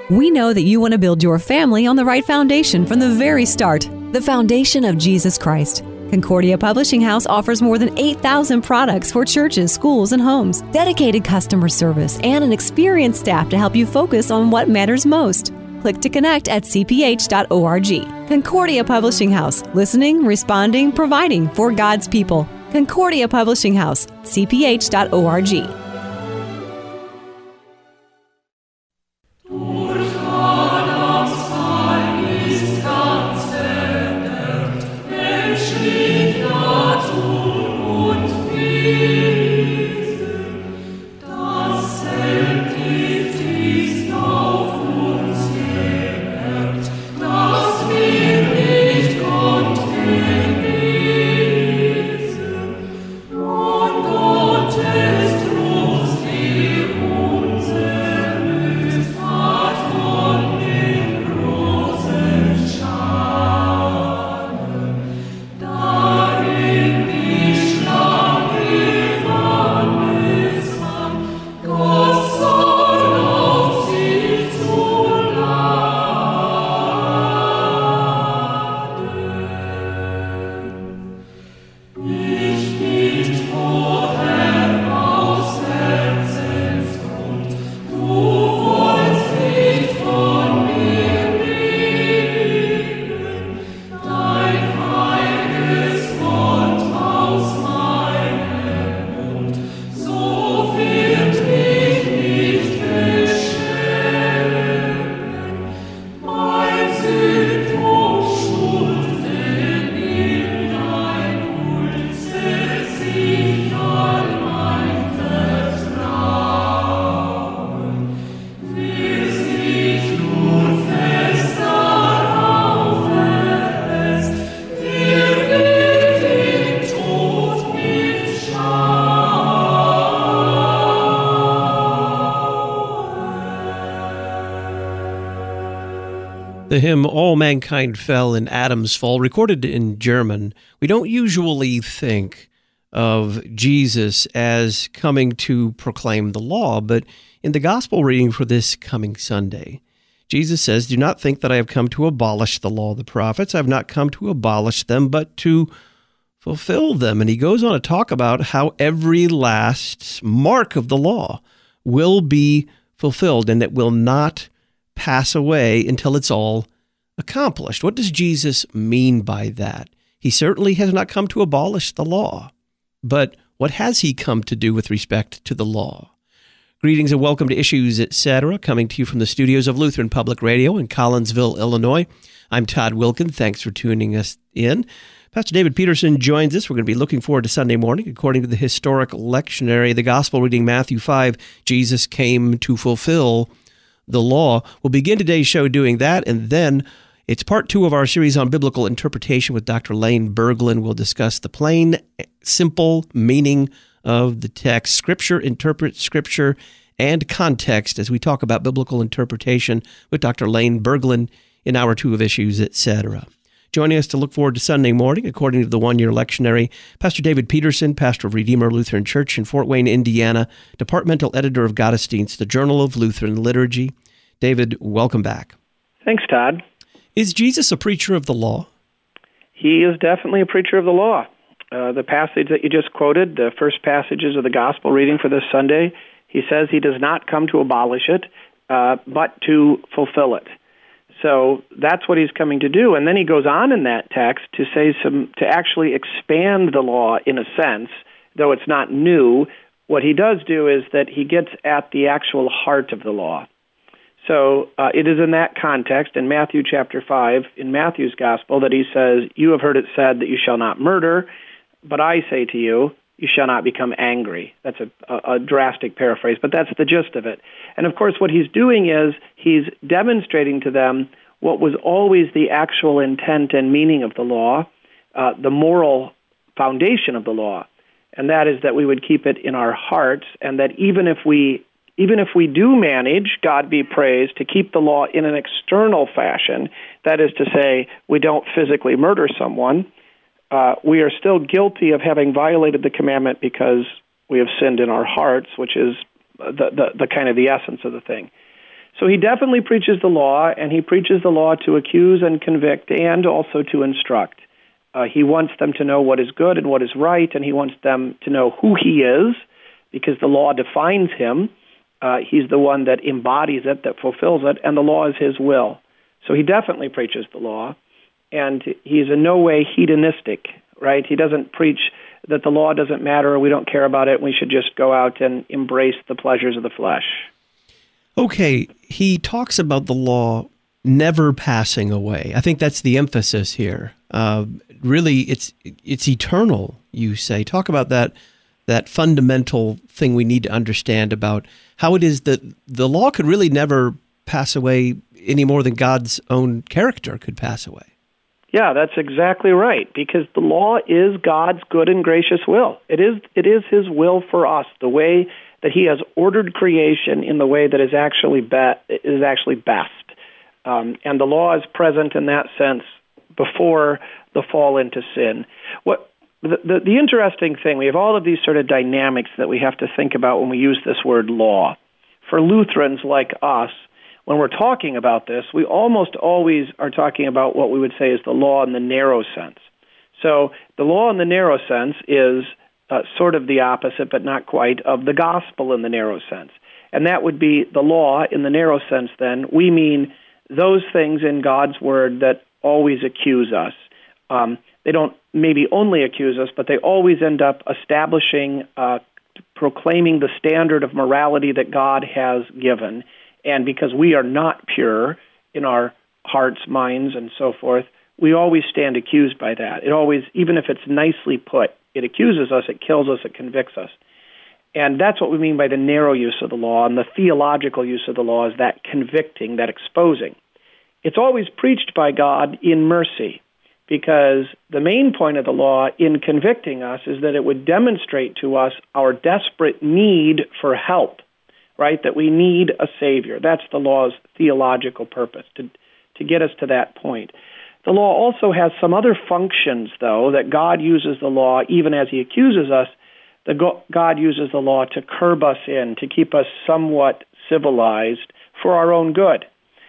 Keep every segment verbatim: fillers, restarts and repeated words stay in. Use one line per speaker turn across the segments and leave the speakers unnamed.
We know that you want to build your family on the right foundation from the very start, the foundation of Jesus Christ. Concordia Publishing House offers more than eight thousand products for churches, schools, and homes, dedicated customer service, and an experienced staff to help you focus on what matters most. Click to connect at c p h dot org. Concordia Publishing House, listening, responding, providing for God's people. Concordia Publishing House, c p h dot org.
The hymn All Mankind Fell in Adam's Fall, recorded in German. We don't usually think of Jesus as coming to proclaim the law, but in the gospel reading for this coming Sunday, Jesus says, "Do not think that I have come to abolish the law of the prophets. I have not come to abolish them, but to fulfill them." And he goes on to talk about how every last mark of the law will be fulfilled and it will not pass away until it's all accomplished. What does Jesus mean by that? He certainly has not come to abolish the law, but what has he come to do with respect to the law? Greetings and welcome to Issues, et cetera, coming to you from the studios of Lutheran Public Radio in Collinsville, Illinois. I'm Todd Wilkin. Thanks for tuning us in. Pastor David Peterson joins us. We're going to be looking forward to Sunday morning. According to the historic lectionary, the gospel reading Matthew five, Jesus came to fulfill the law. We'll begin today's show doing that, and then it's part two of our series on biblical interpretation with Doctor Lane Berglund. We'll discuss the plain, simple meaning of the text. Scripture interprets Scripture and context as we talk about biblical interpretation with Doctor Lane Berglund in hour two of Issues, et cetera. Joining us to look forward to Sunday morning, according to the one-year lectionary, Pastor David Peterson, pastor of Redeemer Lutheran Church in Fort Wayne, Indiana, departmental editor of Gottesdienst, the Journal of Lutheran Liturgy. David, welcome back.
Thanks, Todd.
Is Jesus a preacher of the law?
He is definitely a preacher of the law. Uh, the passage that you just quoted, the first passages of the gospel reading for this Sunday, he says he does not come to abolish it, uh, but to fulfill it. So that's what he's coming to do. And then he goes on in that text to say some, to actually expand the law in a sense, though it's not new. What he does do is that he gets at the actual heart of the law. So uh, it is in that context, in Matthew chapter five, in Matthew's gospel, that he says, "You have heard it said that you shall not murder, but I say to you, you shall not become angry." That's a, a, a drastic paraphrase, but that's the gist of it. And of course, what he's doing is he's demonstrating to them what was always the actual intent and meaning of the law, uh, the moral foundation of the law, and that is that we would keep it in our hearts, and that even if we even if we do manage, God be praised, to keep the law in an external fashion, that is to say, we don't physically murder someone, Uh, we are still guilty of having violated the commandment because we have sinned in our hearts, which is the, the, the kind of the essence of the thing. So he definitely preaches the law, and he preaches the law to accuse and convict and also to instruct. Uh, he wants them to know what is good and what is right, and he wants them to know who he is, because the law defines him. Uh, he's the one that embodies it, that fulfills it, and the law is his will. So he definitely preaches the law, and he's in no way hedonistic, right? He doesn't preach that the law doesn't matter, or we don't care about it, and we should just go out and embrace the pleasures of the flesh.
Okay, he talks about the law never passing away. I think that's the emphasis here. Uh, really, it's it's eternal, you say. Talk about that that fundamental thing we need to understand about how it is that the law could really never pass away any more than God's own character could pass away.
Yeah, that's exactly right, because the law is God's good and gracious will. It is it is his will for us, the way that he has ordered creation in the way that is actually be- is actually best. Um, and the law is present in that sense before the fall into sin. What the, the, the interesting thing, we have all of these sort of dynamics that we have to think about when we use this word law. For Lutherans like us, when we're talking about this, we almost always are talking about what we would say is the law in the narrow sense. So the law in the narrow sense is uh, sort of the opposite, but not quite, of the gospel in the narrow sense. And that would be the law in the narrow sense then. We mean those things in God's word that always accuse us. Um, they don't maybe only accuse us, but they always end up establishing, uh, proclaiming the standard of morality that God has given. And because we are not pure in our hearts, minds, and so forth, we always stand accused by that. It always, even if it's nicely put, it accuses us, it kills us, it convicts us. And that's what we mean by the narrow use of the law, and the theological use of the law is that convicting, that exposing. It's always preached by God in mercy, because the main point of the law in convicting us is that it would demonstrate to us our desperate need for help, right? That we need a Savior. That's the law's theological purpose, to, to get us to that point. The law also has some other functions, though, that God uses the law, even as he accuses us, the go- God uses the law to curb us in, to keep us somewhat civilized for our own good.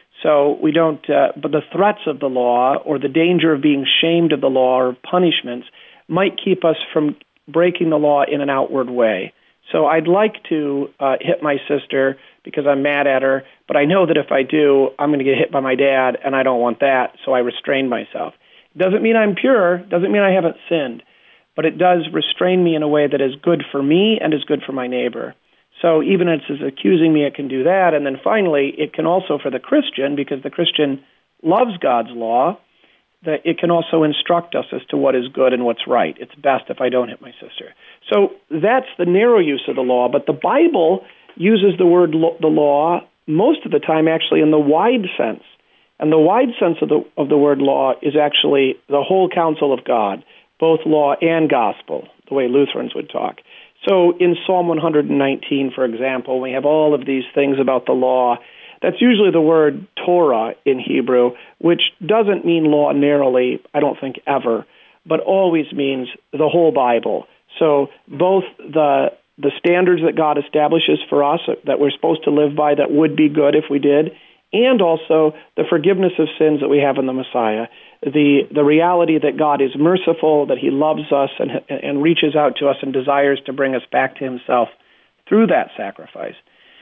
So we don't, uh, but the threats of the law or the danger of being shamed of the law or punishments might keep us from breaking the law in an outward way. So I'd like to uh, hit my sister because I'm mad at her, but I know that if I do, I'm going to get hit by my dad, and I don't want that, so I restrain myself. It doesn't mean I'm pure, doesn't mean I haven't sinned, but it does restrain me in a way that is good for me and is good for my neighbor. So even as it's accusing me, it can do that. And then finally, it can also, for the Christian, because the Christian loves God's law, that it can also instruct us as to what is good and what's right. It's best if I don't hit my sister. So that's the narrow use of the law, but the Bible uses the word lo- the law most of the time actually in the wide sense. And the wide sense of the of the word law is actually the whole counsel of God, both law and gospel, the way Lutherans would talk. So in Psalm one nineteen, for example, we have all of these things about the law. That's usually the word Torah in Hebrew, which doesn't mean law narrowly, I don't think ever, but always means the whole Bible. So both the the standards that God establishes for us that we're supposed to live by that would be good if we did, and also the forgiveness of sins that we have in the Messiah, the the reality that God is merciful, that he loves us and and reaches out to us and desires to bring us back to himself through that sacrifice.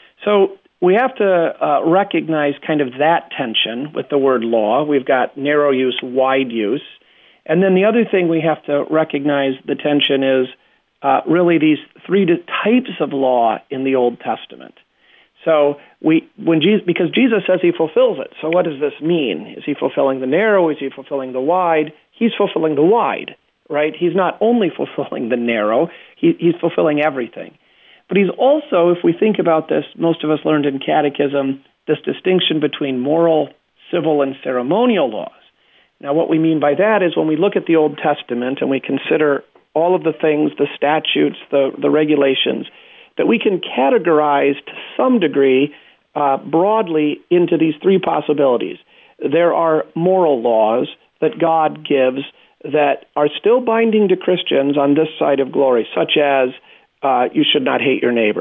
So we have to uh, recognize kind of that tension with the word law. We've got narrow use, wide use. And then the other thing we have to recognize the tension is uh, really these three types of law in the Old Testament. So we, when Jesus, because Jesus says he fulfills it. So what does this mean? Is he fulfilling the narrow? Is he fulfilling the wide? He's fulfilling the wide, right? He's not only fulfilling the narrow, he, he's fulfilling everything. But he's also, if we think about this, most of us learned in catechism, this distinction between moral, civil, and ceremonial laws. Now, what we mean by that is when we look at the Old Testament and we consider all of the things, the statutes, the, the regulations, that we can categorize to some degree uh, broadly into these three possibilities. There are moral laws that God gives that are still binding to Christians on this side of glory, such as uh, you should not hate your neighbor,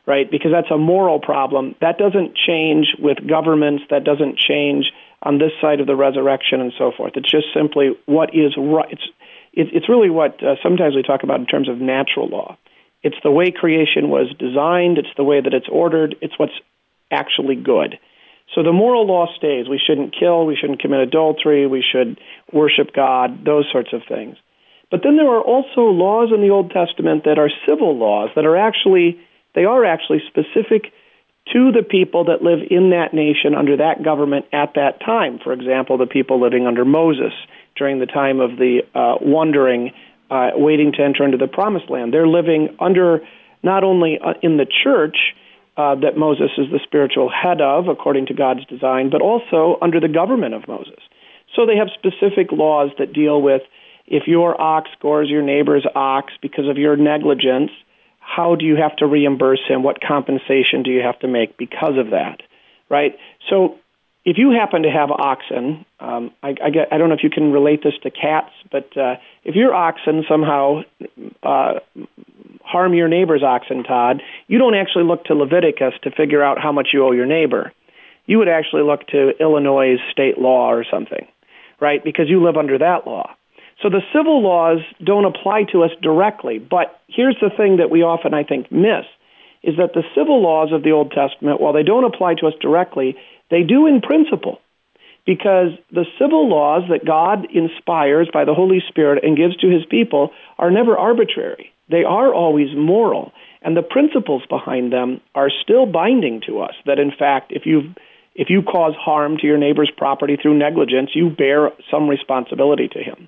right? Because that's a moral problem. That doesn't change with governments. That doesn't change on this side of the resurrection and so forth. It's just simply what is right. It's, it, it's really what uh, sometimes we talk about in terms of natural law. It's the way creation was designed. It's the way that it's ordered. It's what's actually good. So the moral law stays. We shouldn't kill. We shouldn't commit adultery. We should worship God, those sorts of things. But then there are also laws in the Old Testament that are civil laws that are actually, they are actually specific to the people that live in that nation under that government at that time. For example, the people living under Moses during the time of the uh, wandering, uh, waiting to enter into the Promised Land. They're living under not only in the church uh, that Moses is the spiritual head of, according to God's design, but also under the government of Moses. So they have specific laws that deal with if your ox gores your neighbor's ox because of your negligence, how do you have to reimburse him? What compensation do you have to make because of that, right? So if you happen to have oxen, um, I, I, get, I don't know if you can relate this to cats, but uh, if your oxen somehow uh, harm your neighbor's oxen, Todd, you don't actually look to Leviticus to figure out how much you owe your neighbor. You would actually look to Illinois' state law or something, right, because you live under that law. So the civil laws don't apply to us directly, but here's the thing that we often, I think, miss, is that the civil laws of the Old Testament, while they don't apply to us directly, they do in principle, because the civil laws that God inspires by the Holy Spirit and gives to his people are never arbitrary. They are always moral, and the principles behind them are still binding to us, that in fact, if you if you cause harm to your neighbor's property through negligence, you bear some responsibility to him.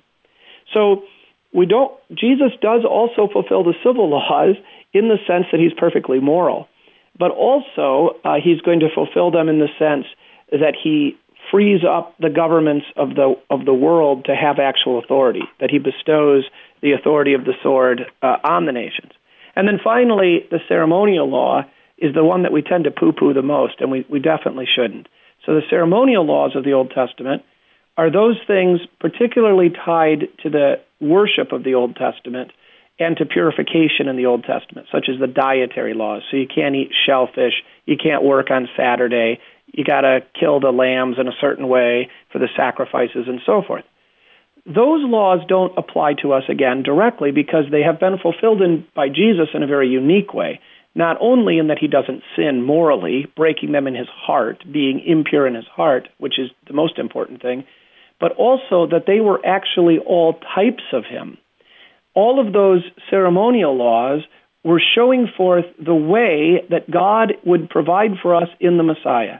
So we don't. Jesus does also fulfill the civil laws in the sense that he's perfectly moral, but also uh, he's going to fulfill them in the sense that he frees up the governments of the of the world to have actual authority, that he bestows the authority of the sword uh, on the nations. And then finally, the ceremonial law is the one that we tend to poo-poo the most, and we, we definitely shouldn't. So the ceremonial laws of the Old Testament are those things particularly tied to the worship of the Old Testament and to purification in the Old Testament, such as the dietary laws. So you can't eat shellfish, you can't work on Saturday, you got to kill the lambs in a certain way for the sacrifices and so forth. Those laws don't apply to us, again, directly because they have been fulfilled in, by Jesus in a very unique way, not only in that he doesn't sin morally, breaking them in his heart, being impure in his heart, which is the most important thing, but also that they were actually all types of him. All of those ceremonial laws were showing forth the way that God would provide for us in the Messiah.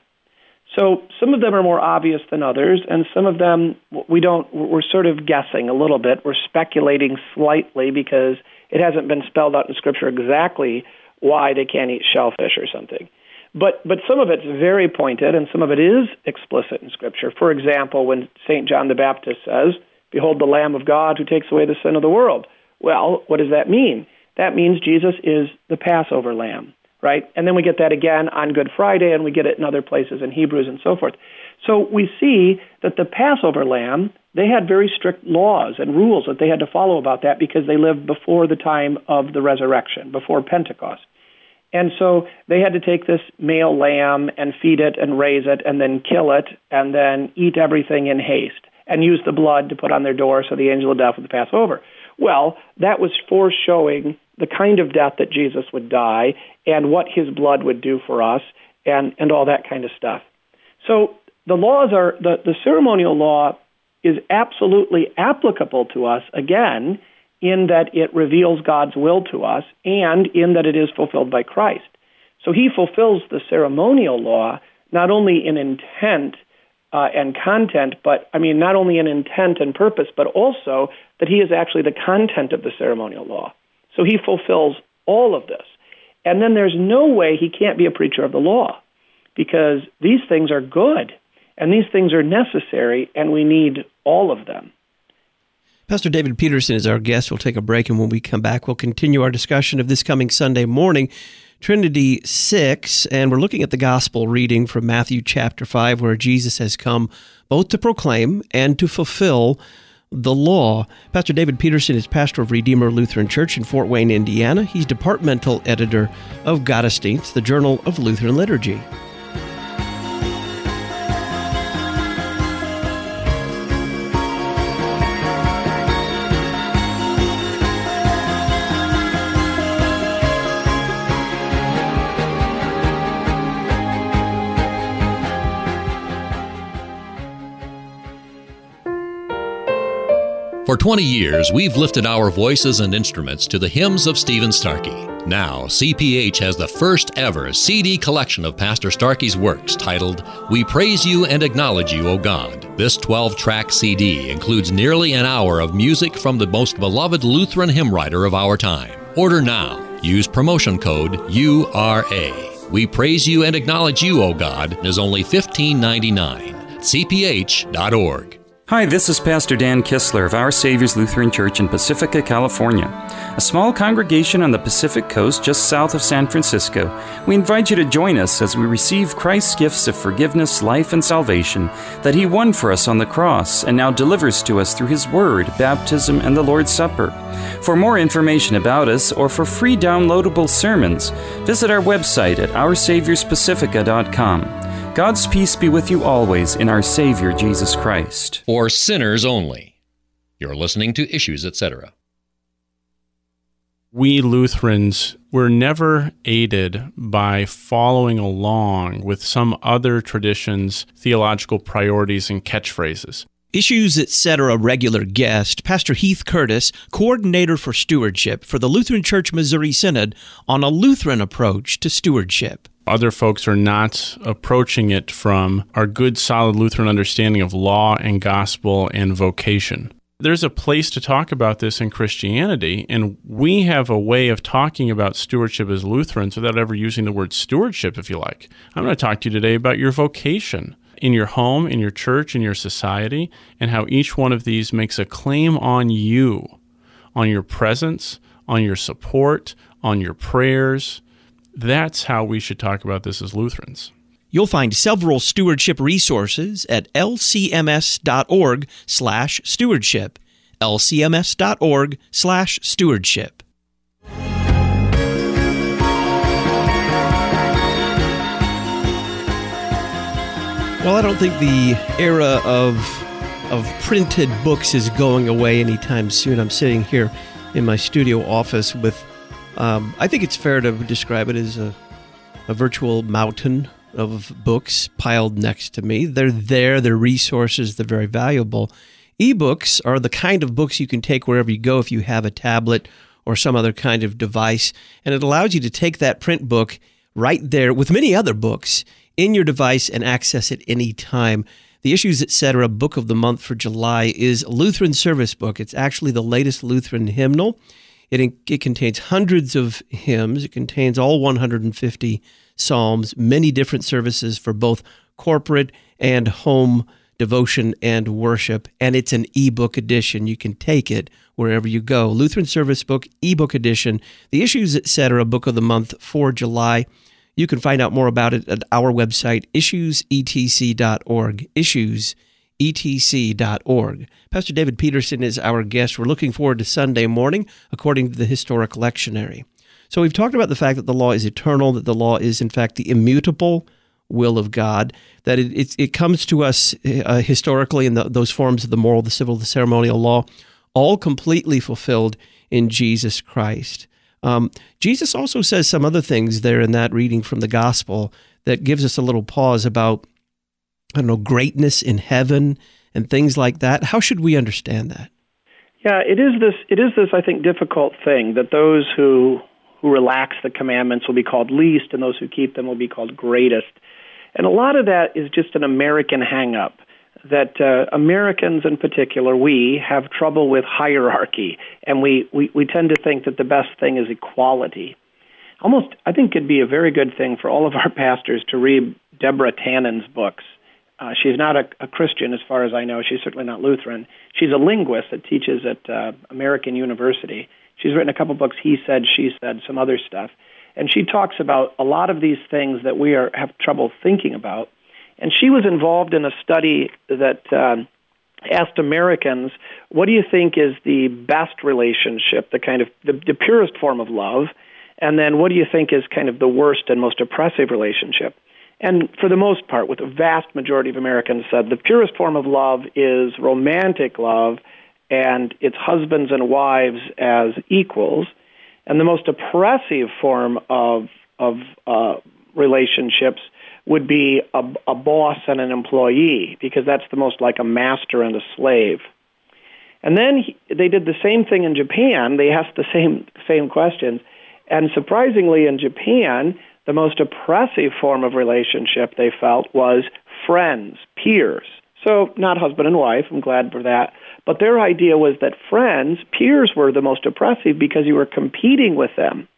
So some of them are more obvious than others, and some of them we don't, we're sort of guessing a little bit. We're speculating slightly because it hasn't been spelled out in Scripture exactly why they can't eat shellfish or something. But but some of it's very pointed, and some of it is explicit in Scripture. For example, when Saint John the Baptist says, "Behold the Lamb of God who takes away the sin of the world." Well, what does that mean? That means Jesus is the Passover Lamb, right? And then we get that again on Good Friday, and we get it in other places in Hebrews and so forth. So we see that the Passover Lamb, they had very strict laws and rules that they had to follow about that because they lived before the time of the resurrection, before Pentecost. And so they had to take this male lamb and feed it and raise it and then kill it and then eat everything in haste and use the blood to put on their door so the angel of death would pass over. Well, that was foreshowing the kind of death that Jesus would die and what his blood would do for us and, and all that kind of stuff. So the laws are, the, the ceremonial law is absolutely applicable to us, again, in that it reveals God's will to us and in that it is fulfilled by Christ. So he fulfills the ceremonial law not only in intent uh, and content, but, I mean, not only in intent and purpose, but also that he is actually the content of the ceremonial law. So he fulfills all of this. And then there's no way he can't be a preacher of the law because these things are good and these things are necessary and we need all of them.
Pastor David Peterson is our guest. We'll take a break, and when we come back, we'll continue our discussion of this coming Sunday morning, Trinity six, and we're looking at the gospel reading from Matthew chapter five, where Jesus has come both to proclaim and to fulfill the law. Pastor David Peterson is pastor of Redeemer Lutheran Church in Fort Wayne, Indiana. He's departmental editor of Gottesdienst, the Journal of Lutheran Liturgy.
For twenty years, we've lifted our voices and instruments to the hymns of Stephen Starkey. Now, C P H has the first ever C D collection of Pastor Starkey's works titled, We Praise You and Acknowledge You, O God. This twelve-track C D includes nearly an hour of music from the most beloved Lutheran hymn writer of our time. Order now. Use promotion code U R A. We Praise You and Acknowledge You, O God is only fifteen ninety-nine. C P H dot org.
Hi, this is Pastor Dan Kistler of Our Savior's Lutheran Church in Pacifica, California, a small congregation on the Pacific Coast just south of San Francisco. We invite you to join us as we receive Christ's gifts of forgiveness, life, and salvation that He won for us on the cross and now delivers to us through His Word, baptism, and the Lord's Supper. For more information about us or for free downloadable sermons, visit our website at our saviors pacifica dot com. God's peace be with you always in our Savior, Jesus Christ.
For sinners only. You're listening to Issues, et cetera.
We Lutherans were never aided by following along with some other traditions' theological priorities and catchphrases.
Issues, et cetera. Regular guest, Pastor Heath Curtis, coordinator for stewardship for the Lutheran Church Missouri Synod on a Lutheran approach to stewardship.
Other folks are not approaching it from our good, solid Lutheran understanding of law and gospel and vocation. There's a place to talk about this in Christianity, and we have a way of talking about stewardship as Lutherans without ever using the word stewardship, if you like. I'm going to talk to you today about your vocation in your home, in your church, in your society, and how each one of these makes a claim on you, on your presence, on your support, on your prayers. That's how we should talk about this as Lutherans.
You'll find several stewardship resources at l c m s dot org slash stewardship. l c m s dot org slash stewardship. Well, I don't think the era of of printed books is going away anytime soon. I'm sitting here in my studio office with Um, I think it's fair to describe it as a, a virtual mountain of books piled next to me. They're there, they're resources, they're very valuable. E-books are the kind of books you can take wherever you go if you have a tablet or some other kind of device, and it allows you to take that print book right there with many other books in your device and access it anytime. The Issues, et cetera. Book of the month for July is Lutheran Service Book. It's actually the latest Lutheran hymnal. It, it contains hundreds of hymns. It contains all one hundred fifty psalms, many different services for both corporate and home devotion and worship. And it's an ebook edition. You can take it wherever you go. Lutheran Service Book, ebook edition. The Issues, et cetera. Book of the month for July. You can find out more about it at our website, issues e t c dot org. issues e t c dot org. Pastor David Peterson is our guest. We're looking forward to Sunday morning, according to the Historic Lectionary. So we've talked about the fact that the law is eternal, that the law is, in fact, the immutable will of God, that it it, it comes to us uh, historically in the, those forms of the moral, the civil, the ceremonial law, all completely fulfilled in Jesus Christ. Um, Jesus also says some other things there in that reading from the gospel that gives us a little pause about, I don't know, greatness in heaven and things like that. How should we understand that?
Yeah, it is this, it is this, I think, difficult thing that those who who relax the commandments will be called least, and those who keep them will be called greatest. And a lot of that is just an American hang-up, that uh, Americans in particular, we have trouble with hierarchy, and we, we, we tend to think that the best thing is equality. Almost, I think it'd be a very good thing for all of our pastors to read Deborah Tannen's books. Uh, she's not a, a Christian, as far as I know. She's certainly not Lutheran. She's a linguist that teaches at uh, American University. She's written a couple books, He Said, She Said, some other stuff. And she talks about a lot of these things that we are have trouble thinking about. And she was involved in a study that um, asked Americans, what do you think is the best relationship, the kind of the, the purest form of love? And then what do you think is kind of the worst and most oppressive relationship? And for the most part, with the vast majority of Americans said the purest form of love is romantic love, and it's husbands and wives as equals. And the most oppressive form of of uh, relationships would be a, a boss and an employee, because that's the most like a master and a slave. And then he, they did the same thing in Japan. They asked the same same questions. And surprisingly, in Japan, the most oppressive form of relationship they felt was friends, peers. So not husband and wife, I'm glad for that. But their idea was that friends, peers, were the most oppressive because you were competing with them.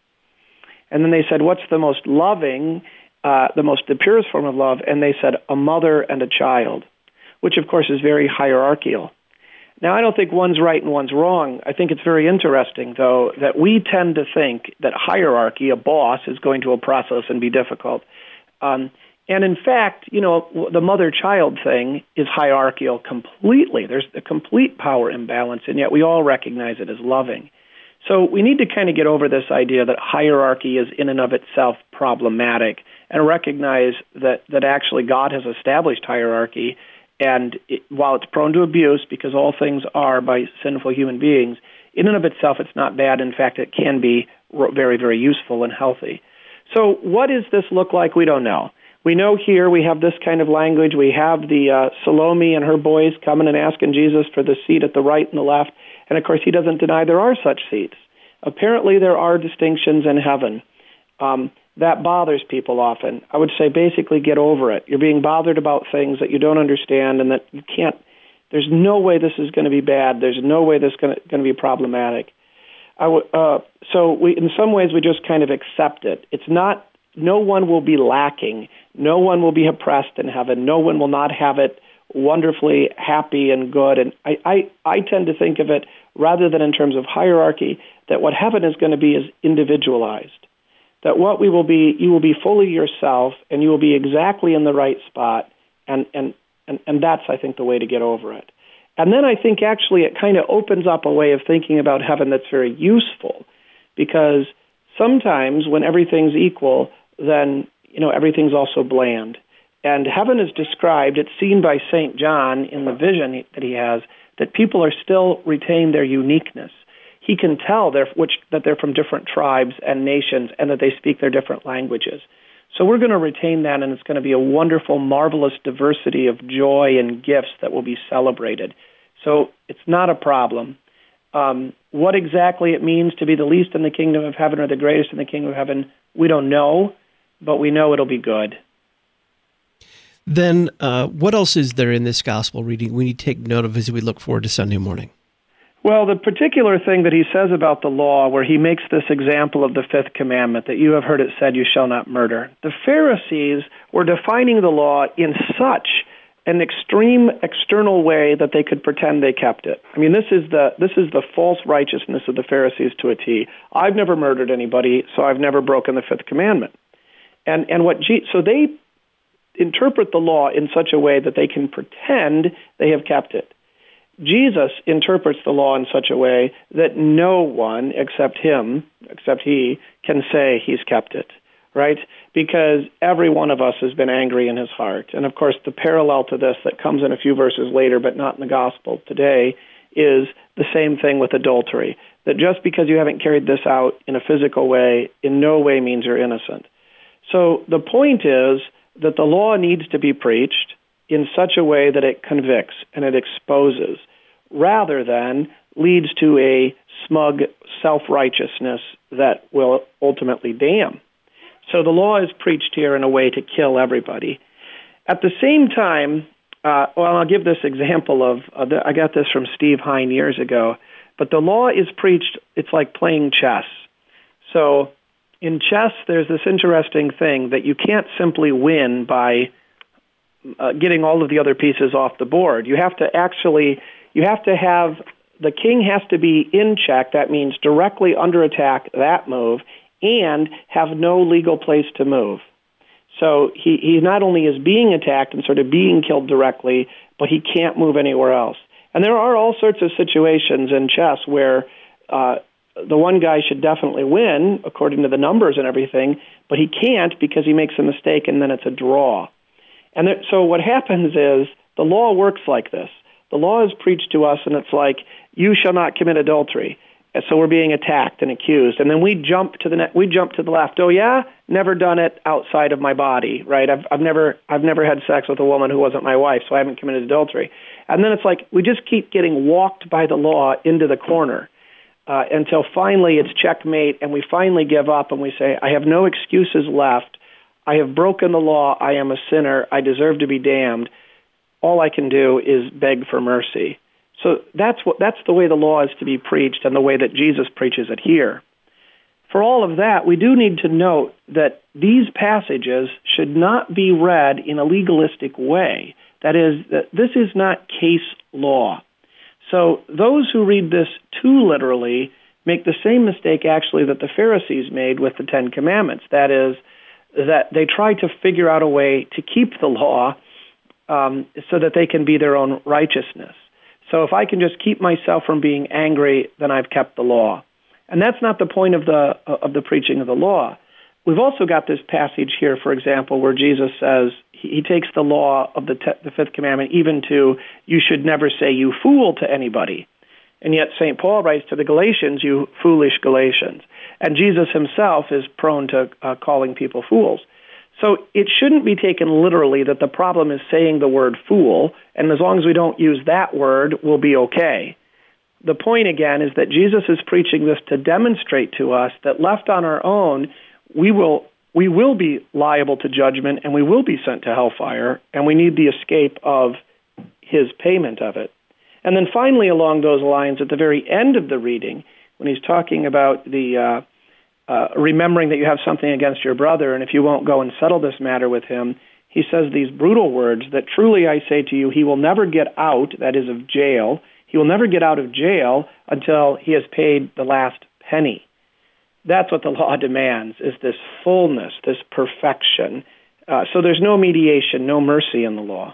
And then they said, what's the most loving, uh, the most the purest form of love? And they said, a mother and a child, which of course is very hierarchical. Now, I don't think one's right and one's wrong. I think it's very interesting, though, that we tend to think that hierarchy, a boss, is going to oppress us and be difficult. Um, and in fact, you know, the mother-child thing is hierarchical completely. There's a complete power imbalance, and yet we all recognize it as loving. So we need to kind of get over this idea that hierarchy is in and of itself problematic, and recognize that, that actually God has established hierarchy. And it, while it's prone to abuse, because all things are by sinful human beings, in and of itself it's not bad. In fact, it can be very, very useful and healthy. So what does this look like? We don't know. We know here we have this kind of language. We have the uh, Salome and her boys coming and asking Jesus for the seat at the right and the left. And, of course, he doesn't deny there are such seats. Apparently there are distinctions in heaven. Um, that bothers people often. I would say basically get over it. You're being bothered about things that you don't understand and that you can't, there's no way this is going to be bad. There's no way this is going to, going to be problematic. I w- uh, so we, in some ways we just kind of accept it. It's not, no one will be lacking. No one will be oppressed in heaven. No one will not have it wonderfully happy and good. And I, I, I tend to think of it, rather than in terms of hierarchy, that what heaven is going to be is individualized. That what we will be, you will be fully yourself, and you will be exactly in the right spot, and, and, and, and that's, I think, the way to get over it. And then I think actually it kind of opens up a way of thinking about heaven that's very useful, because sometimes when everything's equal, then, you know, everything's also bland. And heaven is described, it's seen by Saint John in the vision that he has, that people are still retain their uniqueness. He can tell they're, which, that they're from different tribes and nations and that they speak their different languages. So we're going to retain that, and it's going to be a wonderful, marvelous diversity of joy and gifts that will be celebrated. So it's not a problem. Um, what exactly it means to be the least in the kingdom of heaven or the greatest in the kingdom of heaven, we don't know, but we know it'll be good.
Then uh, what else is there in this gospel reading we need to take note of as we look forward to Sunday morning?
Well, the particular thing that he says about the law, where he makes this example of the fifth commandment, that you have heard it said, you shall not murder. The Pharisees were defining the law in such an extreme external way that they could pretend they kept it. I mean, this is the this is the false righteousness of the Pharisees to a T. I've never murdered anybody, so I've never broken the fifth commandment. And and what Je- so they interpret the law in such a way that they can pretend they have kept it. Jesus interprets the law in such a way that no one except him, except he, can say he's kept it, right? Because every one of us has been angry in his heart. And of course, the parallel to this that comes in a few verses later, but not in the gospel today, is the same thing with adultery. That just because you haven't carried this out in a physical way, in no way means you're innocent. So the point is that the law needs to be preached in such a way that it convicts and it exposes, rather than leads to a smug self-righteousness that will ultimately damn. So the law is preached here in a way to kill everybody. At the same time, uh, well, I'll give this example of, uh, the, I got this from Steve Hine years ago, but the law is preached, it's like playing chess. So in chess, there's this interesting thing that you can't simply win by uh, getting all of the other pieces off the board. You have to actually, you have to have, the king has to be in check, that means directly under attack, that move, and have no legal place to move. So he, he not only is being attacked and sort of being killed directly, but he can't move anywhere else. And there are all sorts of situations in chess where uh, the one guy should definitely win, according to the numbers and everything, but he can't because he makes a mistake, and then it's a draw. And there, so what happens is the law works like this. The law is preached to us, and it's like, you shall not commit adultery. And so we're being attacked and accused, and then we jump to the ne- we jump to the left. Oh yeah, never done it outside of my body, right? I've I've never I've never had sex with a woman who wasn't my wife, so I haven't committed adultery. And then it's like we just keep getting walked by the law into the corner uh, until finally it's checkmate, and we finally give up and we say, I have no excuses left. I have broken the law. I am a sinner. I deserve to be damned. All I can do is beg for mercy. So that's what that's the way the law is to be preached and the way that Jesus preaches it here. For all of that, we do need to note that these passages should not be read in a legalistic way. That is, that this is not case law. So those who read this too literally make the same mistake actually that the Pharisees made with the Ten Commandments. That is, that they try to figure out a way to keep the law um, so that they can be their own righteousness. So if I can just keep myself from being angry, then I've kept the law. And that's not the point of the of the preaching of the law. We've also got this passage here, for example, where Jesus says, he, he takes the law of the, te- the fifth commandment even to, you should never say you fool to anybody. And yet Saint Paul writes to the Galatians, you foolish Galatians. And Jesus himself is prone to uh, calling people fools. So it shouldn't be taken literally that the problem is saying the word fool, and as long as we don't use that word, we'll be okay. The point, again, is that Jesus is preaching this to demonstrate to us that left on our own, we will we will be liable to judgment, and we will be sent to hellfire, and we need the escape of his payment of it. And then finally, along those lines, at the very end of the reading, when he's talking about the uh, Uh, remembering that you have something against your brother, and if you won't go and settle this matter with him, he says these brutal words that truly I say to you, he will never get out, that is of jail, he will never get out of jail until he has paid the last penny. That's what the law demands, is this fullness, this perfection. Uh, so there's no mediation, no mercy in the law.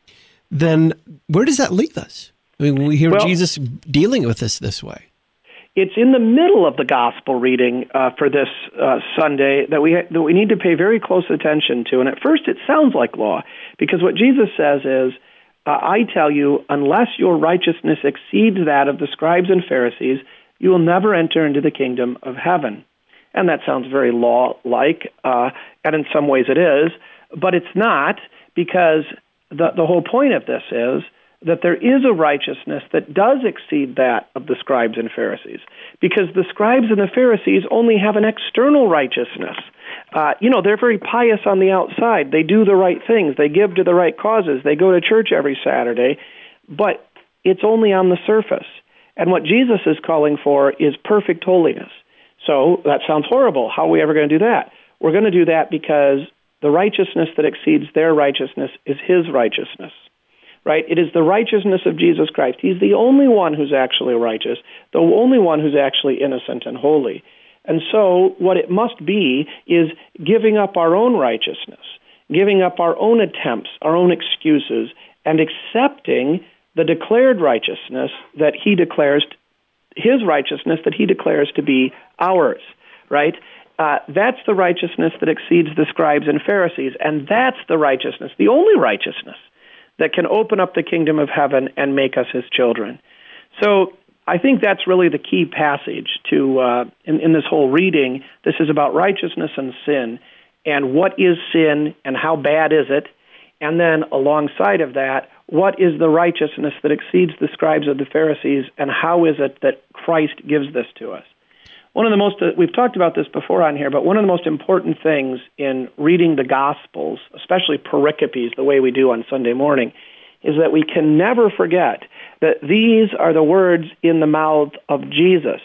Then where does that leave us? I mean, we hear
well,
Jesus dealing with us this way.
It's in the middle of the gospel reading uh, for this uh, Sunday that we ha- that we need to pay very close attention to. And at first it sounds like law, because what Jesus says is, uh, I tell you, unless your righteousness exceeds that of the scribes and Pharisees, you will never enter into the kingdom of heaven. And that sounds very law-like, uh, and in some ways it is, but it's not, because the, the whole point of this is that there is a righteousness that does exceed that of the scribes and Pharisees, because the scribes and the Pharisees only have an external righteousness. Uh, you know, they're very pious on the outside. They do the right things. They give to the right causes. They go to church every Saturday, but it's only on the surface. And what Jesus is calling for is perfect holiness. So that sounds horrible. How are we ever going to do that? We're going to do that because the righteousness that exceeds their righteousness is his righteousness. Right? It is the righteousness of Jesus Christ. He's the only one who's actually righteous, the only one who's actually innocent and holy. And so what it must be is giving up our own righteousness, giving up our own attempts, our own excuses, and accepting the declared righteousness that he declares, his righteousness that he declares to be ours, right? Uh, that's the righteousness that exceeds the scribes and Pharisees, and that's the righteousness, the only righteousness that can open up the kingdom of heaven and make us his children. So I think that's really the key passage to uh, in, in this whole reading. This is about righteousness and sin, and what is sin and how bad is it? And then alongside of that, what is the righteousness that exceeds the scribes of the Pharisees, and how is it that Christ gives this to us? One of the most, uh, we've talked about this before on here, but one of the most important things in reading the Gospels, especially pericopes, the way we do on Sunday morning, is that we can never forget that these are the words in the mouth of Jesus.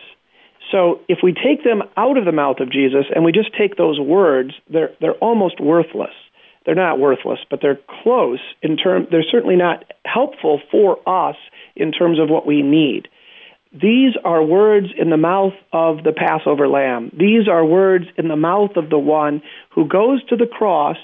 So if we take them out of the mouth of Jesus and we just take those words, they're they're almost worthless. They're not worthless, but they're close in term. They're certainly not helpful for us in terms of what we need. These are words in the mouth of the Passover lamb. These are words in the mouth of the one who goes to the cross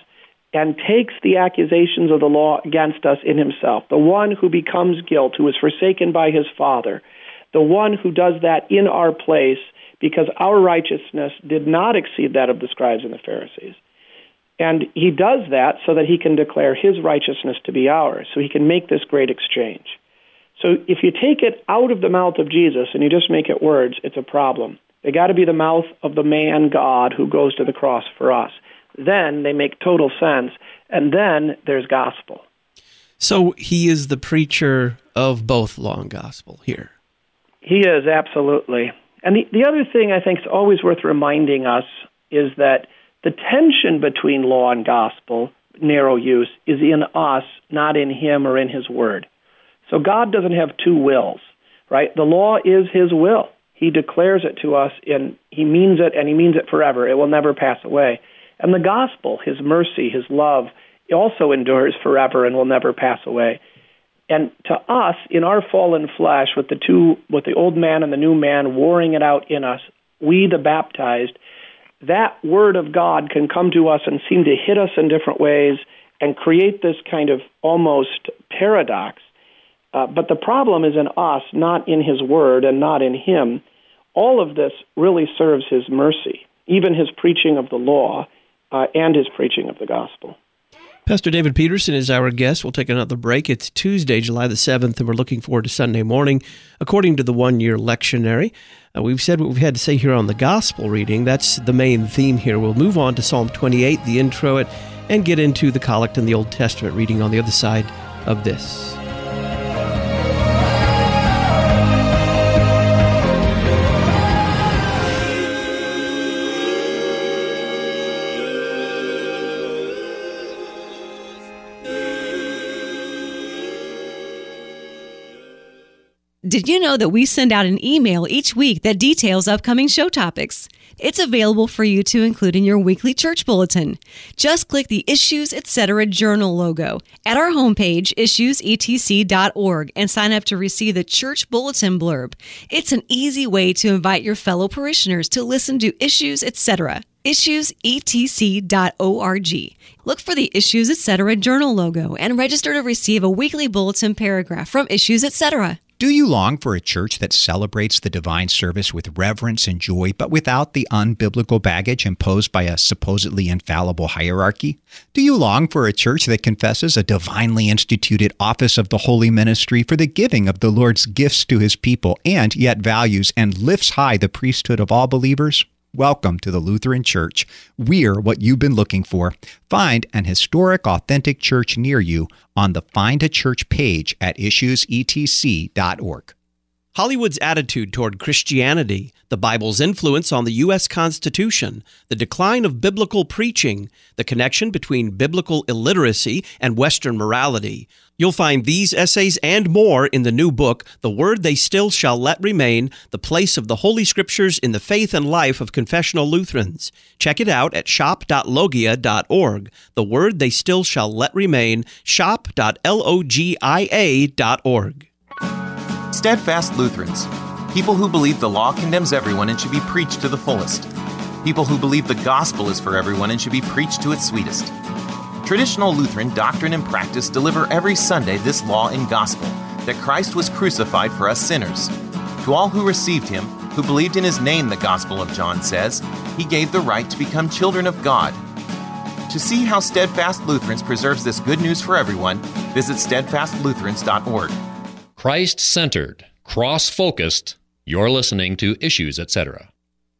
and takes the accusations of the law against us in himself, the one who becomes guilt, who is forsaken by his Father, the one who does that in our place because our righteousness did not exceed that of the scribes and the Pharisees. And he does that so that he can declare his righteousness to be ours, so he can make this great exchange. So if you take it out of the mouth of Jesus and you just make it words, it's a problem. They got to be the mouth of the man God who goes to the cross for us. Then they make total sense, and then there's gospel.
So he is the preacher of both law and gospel here.
He is, absolutely. And the, the other thing I think is always worth reminding us is that the tension between law and gospel, narrow use, is in us, not in him or in his word. So God doesn't have two wills, right? The law is his will. He declares it to us, and he means it, and he means it forever. It will never pass away. And the gospel, his mercy, his love, also endures forever and will never pass away. And to us, in our fallen flesh, with the two, with the old man and the new man warring it out in us, we, the baptized, that word of God can come to us and seem to hit us in different ways and create this kind of almost paradox. Uh, but the problem is in us, not in his word and not in him. All of this really serves his mercy, even his preaching of the law uh, and his preaching of the gospel.
Pastor David Peterson is our guest. We'll take another break. It's Tuesday, July the seventh, and we're looking forward to Sunday morning. According to the one-year lectionary, uh, we've said what we've had to say here on the gospel reading. That's the main theme here. We'll move on to Psalm twenty-eight, the intro, it, and get into the collect and the Old Testament reading on the other side of this.
Did you know that we send out an email each week that details upcoming show topics? It's available for you to include in your weekly church bulletin. Just click the Issues, et cetera journal logo at our homepage, issues e t c dot org, and sign up to receive the church bulletin blurb. It's an easy way to invite your fellow parishioners to listen to Issues, et cetera. issues e t c dot org. Look for the Issues, et cetera journal logo and register to receive a weekly bulletin paragraph from Issues, et cetera.
Do you long for a church that celebrates the divine service with reverence and joy, but without the unbiblical baggage imposed by a supposedly infallible hierarchy? Do you long for a church that confesses a divinely instituted office of the holy ministry for the giving of the Lord's gifts to his people, and yet values and lifts high the priesthood of all believers? Welcome to the Lutheran Church. We're what you've been looking for. Find an historic, authentic church near you on the Find a Church page at issues e t c dot org.
Hollywood's attitude toward Christianity, the Bible's influence on the U S Constitution, the decline of biblical preaching, the connection between biblical illiteracy and Western morality. You'll find these essays and more in the new book, The Word They Still Shall Let Remain, The Place of the Holy Scriptures in the Faith and Life of Confessional Lutherans. Check it out at shop dot logia dot org. The Word They Still Shall Let Remain, shop dot logia dot org.
Steadfast Lutherans, people who believe the law condemns everyone and should be preached to the fullest. People who believe the gospel is for everyone and should be preached to its sweetest. Traditional Lutheran doctrine and practice deliver every Sunday this law and gospel, that Christ was crucified for us sinners. To all who received him, who believed in his name, the Gospel of John says, he gave the right to become children of God. To see how Steadfast Lutherans preserves this good news for everyone, visit steadfast lutherans dot org.
Christ-centered, cross-focused, you're listening to Issues, et cetera.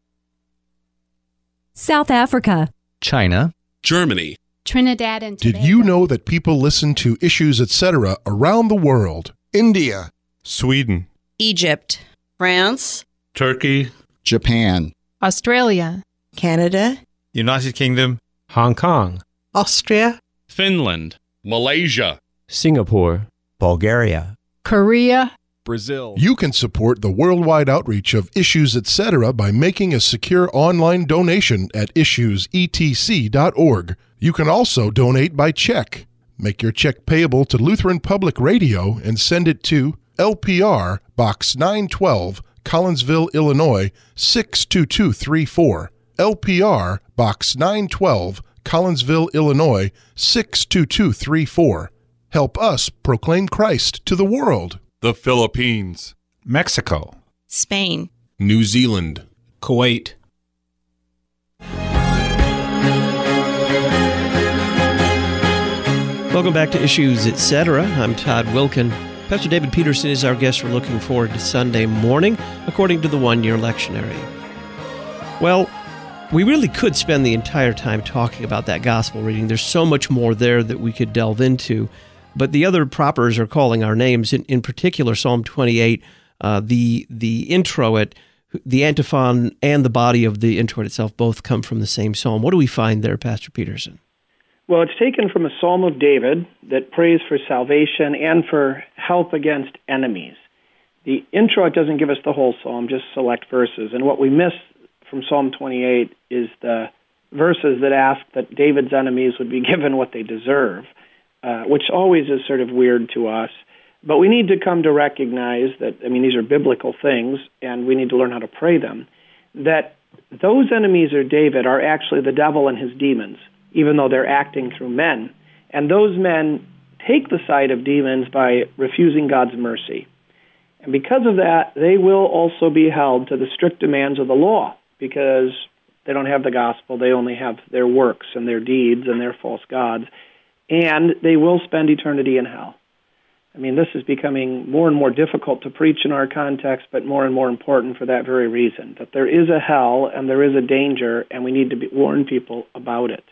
South Africa,
China,
Germany,
Trinidad and Tobago.
Did you know that people listen to Issues, et cetera around the world? India,
Sweden,
Egypt, France,
Turkey,
Japan,
Australia,
Canada,
United Kingdom, Hong Kong,
Austria,
Finland,
Malaysia,
Singapore, Bulgaria,
Korea,
Brazil.
You can support the worldwide outreach of Issues, et cetera by making a secure online donation at issues e t c dot org. You can also donate by check. Make your check payable to Lutheran Public Radio and send it to L P R Box nine twelve, Collinsville, Illinois six two two three four. L P R Box nine twelve, Collinsville, Illinois, six two two three four. Help us proclaim Christ to the world.
The Philippines,
Mexico,
Spain,
New Zealand,
Kuwait.
Welcome back to Issues, et cetera. I'm Todd Wilkin. Pastor David Peterson is our guest. We're looking forward to Sunday morning, according to the one-year lectionary. Well, we really could spend the entire time talking about that gospel reading. There's so much more there that we could delve into. But the other propers are calling our names. In, in particular, Psalm twenty-eight, uh, the the introit, the antiphon, and the body of the introit itself both come from the same psalm. What do we find there, Pastor Peterson?
Well, it's taken from a Psalm of David that prays for salvation and for help against enemies. The introit doesn't give us the whole psalm, just select verses. And what we miss from Psalm twenty-eight is the verses that ask that David's enemies would be given what they deserve, uh, which always is sort of weird to us. But we need to come to recognize that, I mean, these are biblical things, and we need to learn how to pray them, that those enemies of David are actually the devil and his demons, even though they're acting through men. And those men take the side of demons by refusing God's mercy. And because of that, they will also be held to the strict demands of the law, because they don't have the gospel, they only have their works and their deeds and their false gods, and they will spend eternity in hell. I mean, this is becoming more and more difficult to preach in our context, but more and more important for that very reason, that there is a hell and there is a danger, and we need to be, warn people about it.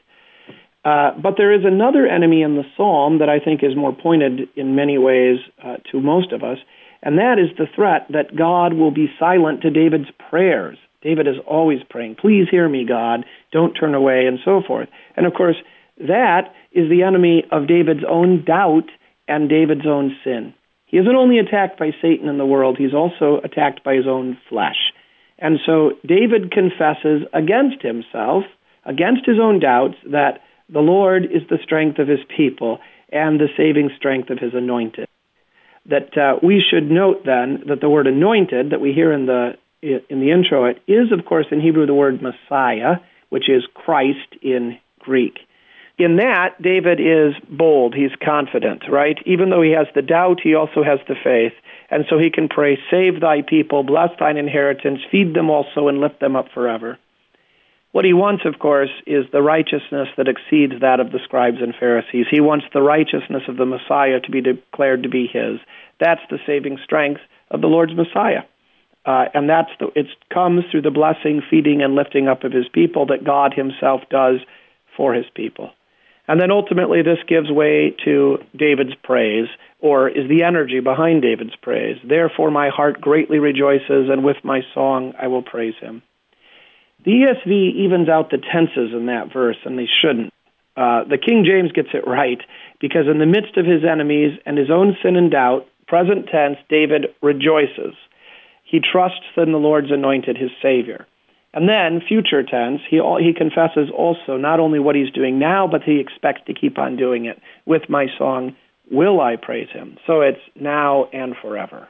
Uh, but there is another enemy in the psalm that I think is more pointed in many ways uh, to most of us, and that is the threat that God will be silent to David's prayers. David is always praying, please hear me, God, don't turn away, and so forth. And of course, that is the enemy of David's own doubt and David's own sin. He isn't only attacked by Satan in the world, he's also attacked by his own flesh. And so David confesses against himself, against his own doubts, that the Lord is the strength of his people and the saving strength of his anointed. That uh, we should note then that the word anointed that we hear in the in the introit is, of course, in Hebrew the word Messiah, which is Christ in Greek. In that, David is bold, he's confident, right? Even though he has the doubt, he also has the faith. And so he can pray, save thy people, bless thine inheritance, feed them also, and lift them up forever. What he wants, of course, is the righteousness that exceeds that of the scribes and Pharisees. He wants the righteousness of the Messiah to be declared to be his. That's the saving strength of the Lord's Messiah. Uh, and that's the, it comes through the blessing, feeding, and lifting up of his people that God himself does for his people. And then ultimately this gives way to David's praise, or is the energy behind David's praise. Therefore my heart greatly rejoices, and with my song I will praise him. The E S V evens out the tenses in that verse, and they shouldn't. Uh, the King James gets it right, because in the midst of his enemies and his own sin and doubt, present tense, David rejoices. He trusts in the Lord's anointed, his Savior. And then, future tense, he he confesses also not only what he's doing now, but he expects to keep on doing it. With my song, will I praise him? So it's now and forever.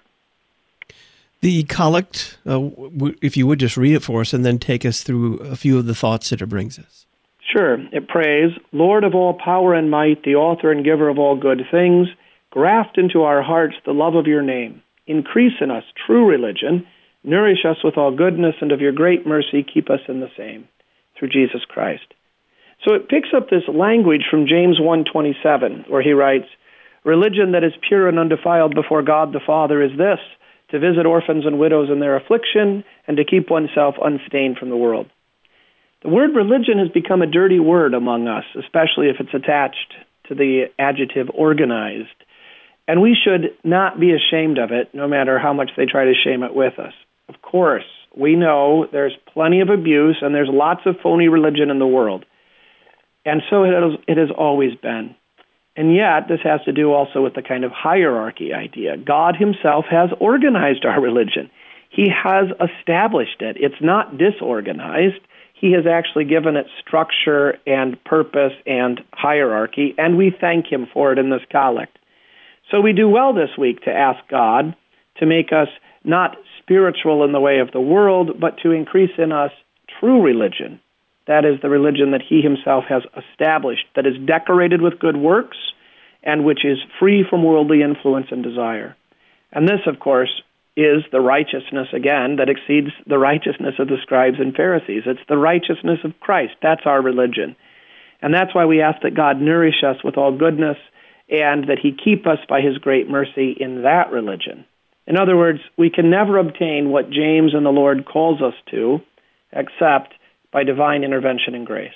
The collect, uh, w- if you would just read it for us and then take us through a few of the thoughts that it brings us.
Sure. It prays, Lord of all power and might, the author and giver of all good things, graft into our hearts the love of your name. Increase in us true religion. Nourish us with all goodness, and of your great mercy keep us in the same, through Jesus Christ. So it picks up this language from James one twenty-seven, where he writes, religion that is pure and undefiled before God the Father is this, to visit orphans and widows in their affliction, and to keep oneself unstained from the world. The word religion has become a dirty word among us, especially if it's attached to the adjective organized. And we should not be ashamed of it, no matter how much they try to shame it with us. Of course, we know there's plenty of abuse, and there's lots of phony religion in the world. And so it has, it has always been. And yet, this has to do also with the kind of hierarchy idea. God himself has organized our religion. He has established it. It's not disorganized. He has actually given it structure and purpose and hierarchy, and we thank him for it in this collect. So we do well this week to ask God to make us not spiritual in the way of the world, but to increase in us true religion, That is the religion that he himself has established, that is decorated with good works and which is free from worldly influence and desire. And this, of course, is the righteousness, again, that exceeds the righteousness of the scribes and Pharisees. It's the righteousness of Christ. That's our religion. And that's why we ask that God nourish us with all goodness and that he keep us by his great mercy in that religion. In other words, we can never obtain what James and the Lord calls us to except by divine intervention and grace.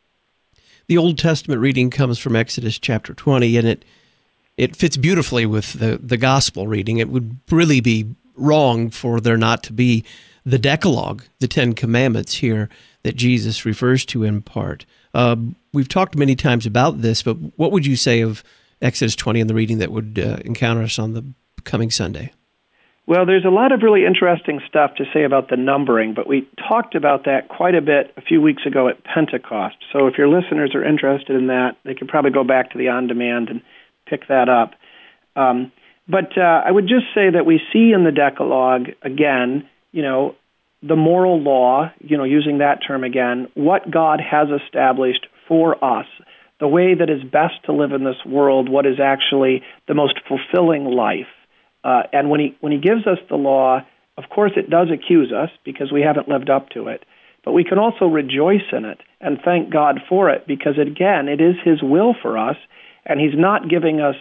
The Old Testament reading comes from Exodus chapter twenty, and it it fits beautifully with the, the gospel reading. It would really be wrong for there not to be the Decalogue, the Ten Commandments here that Jesus refers to in part. Uh, we've talked many times about this, but what would you say of Exodus twenty and the reading that would uh, encounter us on the coming Sunday?
Well, there's a lot of really interesting stuff to say about the numbering, but we talked about that quite a bit a few weeks ago at Pentecost. So if your listeners are interested in that, they could probably go back to the on-demand and pick that up. Um, but uh, I would just say that we see in the Decalogue, again, you know, the moral law, you know, using that term again, what God has established for us, the way that is best to live in this world, what is actually the most fulfilling life. Uh, and when he when he gives us the law, of course it does accuse us because we haven't lived up to it. But we can also rejoice in it and thank God for it because, again, it is his will for us, and he's not giving us,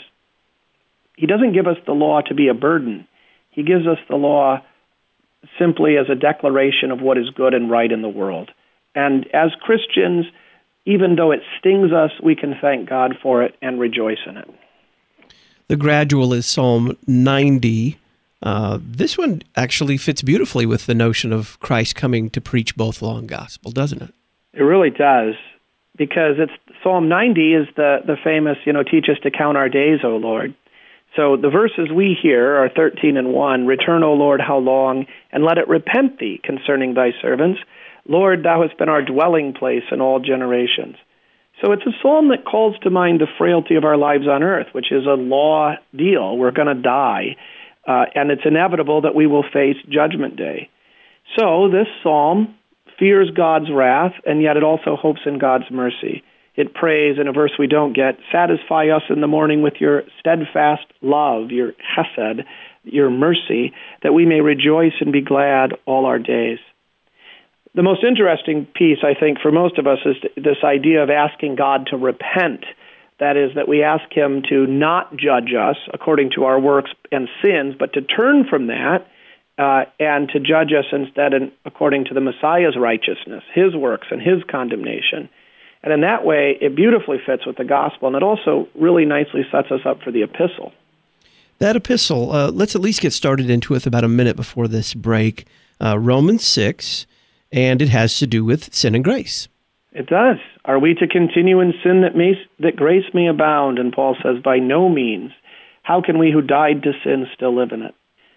he doesn't give us the law to be a burden. He gives us the law simply as a declaration of what is good and right in the world. And as Christians, even though it stings us, we can thank God for it and rejoice in it.
The gradual is Psalm ninety. Uh, this one actually fits beautifully with the notion of Christ coming to preach both law and gospel, doesn't it?
It really does, because it's Psalm ninety is the, the famous, you know, teach us to count our days, O Lord. So the verses we hear are thirteen and one, return, O Lord, how long, and let it repent thee concerning thy servants. Lord, thou hast been our dwelling place in all generations. So it's a psalm that calls to mind the frailty of our lives on earth, which is a law deal. We're going to die, uh, and it's inevitable that we will face Judgment Day. So this psalm fears God's wrath, and yet it also hopes in God's mercy. It prays, in a verse we don't get, satisfy us in the morning with your steadfast love, your chesed, your mercy, that we may rejoice and be glad all our days. The most interesting piece, I think, for most of us is this idea of asking God to repent. That is, that we ask him to not judge us according to our works and sins, but to turn from that uh, and to judge us instead in, according to the Messiah's righteousness, his works and his condemnation. And in that way, it beautifully fits with the gospel, and it also really nicely sets us up for the epistle.
That epistle, uh, let's at least get started into it with about a minute before this break. Uh, Romans six. And it has to do with sin and grace.
It does. Are we to continue in sin that may, that grace may abound? And Paul says, by no means. How can we who died to sin still live in it?